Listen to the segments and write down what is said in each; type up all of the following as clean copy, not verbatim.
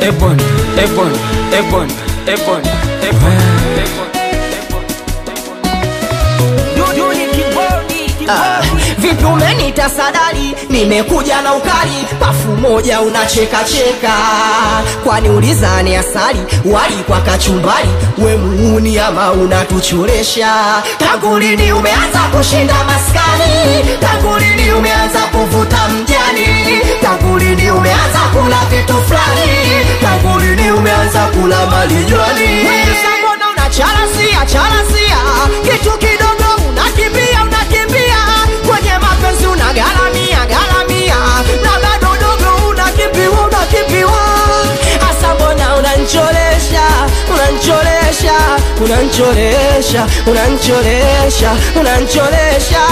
Vipi umenita sadali, nimekuja na ukali, pafu moja unacheka cheka. Kwani ulizani asali, wali kwa kachumbari, we muuni ama unatuchoresha? Tangu lini umeanza kushinda maskani? Tangu lini umeanza kuvuta mjani? Tangu lini umeanza kula vitu fulani? Tangu lini umeanza kula malijwani? Wewe mbona unacharasia charasia, kitu kidogo unakimbia unakimbia, kwenye mapenzi unagaramia garamia, na bado dogo unakimbiwa unakimbiwa. Asa mbona unanicholesha unanicholesha unanicholesha unanicholesha unanicholesha?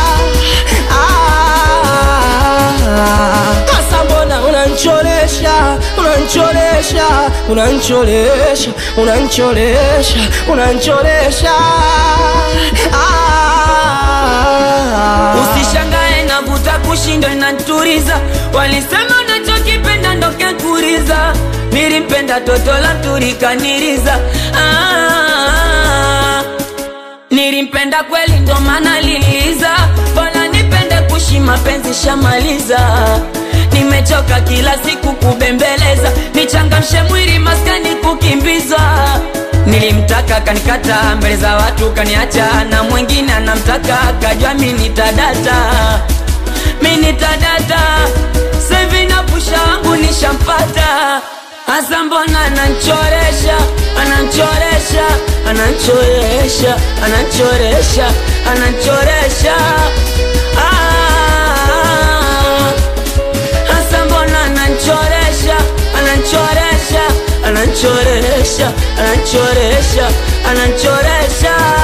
Asa mbona unanicholesha unanicholesha unanicholesha unanicholesha unanicholesha? Usishangae na vuta kushindo inaturiza, walisema unachokipenda ndo kekuriza. Nilimpenda toto la turikaniriza, nilimpenda kweli ndo maana liliza. Bora nipende kushi mapenzi shamaliza. Nimechoka kila siku kubembeleza, nichangamshe mwili maskani kukimbiza. Nilimtaka kanikata mbele za watu kaniacha, na mwingine anamtaka kajua mimi nitadata. Mimi nitadata, sevi na pusha wangu nishampata. Asa mbona ananchoresha ananchoresha ananchoresha ananchoresha ananchoresha? Asa mbona ananchoresha ananchoresha ananchoresha ananchoresha ananchoresha?